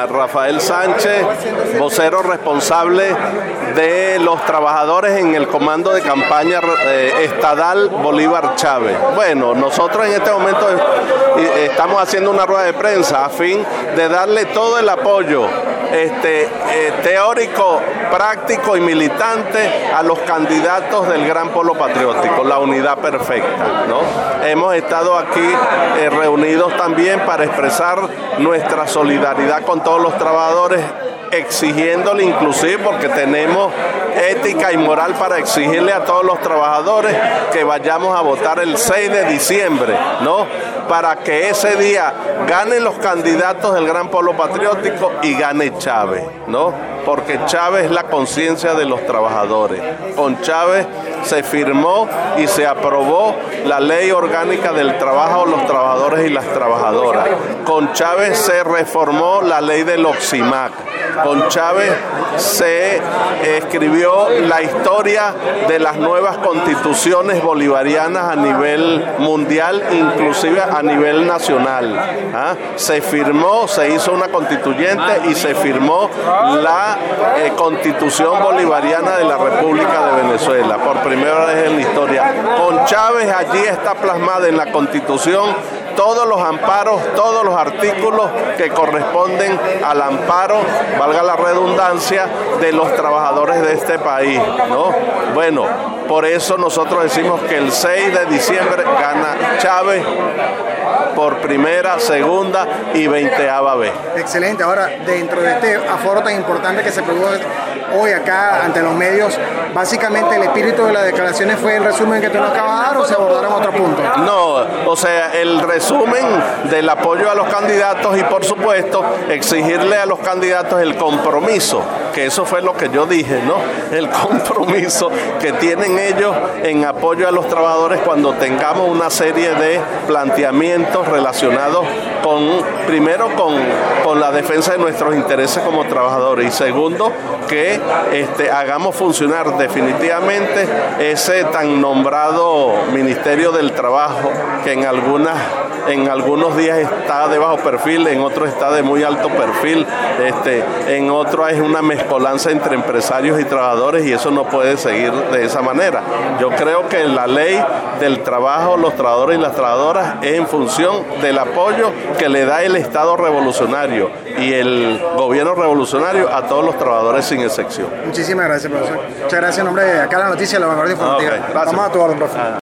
a Rafael Sánchez, vocero responsable de los trabajadores en el comando de campaña estadal Bolívar Chávez. Bueno, nosotros en este momento estamos haciendo una rueda de prensa a fin de darle todo el apoyo teórico, práctico y militante a los candidatos del Gran Polo Patriótico, la unidad perfecta, ¿no? Hemos estado aquí reunidos también para expresar nuestra solidaridad con todos los trabajadores, exigiéndole inclusive, porque tenemos ética y moral para exigirle a todos los trabajadores que vayamos a votar el 6 de diciembre, ¿no? Para que ese día ganen los candidatos del Gran Polo Patriótico y gane Chávez, ¿no? Porque Chávez es la conciencia de los trabajadores. Con Chávez se firmó y se aprobó la Ley Orgánica del Trabajo, los trabajadores y las trabajadoras. Con Chávez se reformó la ley del OXIMAC. Con Chávez se escribió la historia de las nuevas constituciones bolivarianas a nivel mundial, inclusive a nivel nacional. Se firmó, se hizo una constituyente y se firmó la Constitución Bolivariana de la República de Venezuela, por primera vez en la historia. Con Chávez allí está plasmada en la Constitución todos los amparos, todos los artículos que corresponden al amparo, valga la redundancia, de los trabajadores de este país, ¿no? Bueno, por eso nosotros decimos que el 6 de diciembre gana Chávez por primera, segunda y 20ª vez. Excelente. Ahora, dentro de este aforo tan importante que se produjo hoy acá ante los medios, básicamente el espíritu de las declaraciones fue el resumen que tú nos acabas de dar, ¿o se abordaron otros puntos? No, o sea, el resumen del apoyo a los candidatos y, por supuesto, exigirle a los candidatos el compromiso, que eso fue lo que yo dije, ¿no? El compromiso que tienen ellos en apoyo a los trabajadores cuando tengamos una serie de planteamientos relacionados primero con la defensa de nuestros intereses como trabajadores, y segundo, que hagamos funcionar definitivamente ese tan nombrado Ministerio del Trabajo, que en algunos días está de bajo perfil, en otros está de muy alto perfil, en otros es una mezcolanza entre empresarios y trabajadores, y eso no puede seguir de esa manera. Yo creo que la ley del trabajo, los trabajadores y las trabajadoras, es en función del apoyo que le da el Estado revolucionario y el gobierno revolucionario a todos los trabajadores sin excepción. Muchísimas gracias, profesor. Muchas gracias en nombre de acá la noticia, la vanguardia informativa. Okay, gracias. Vamos a tu orden, profesor.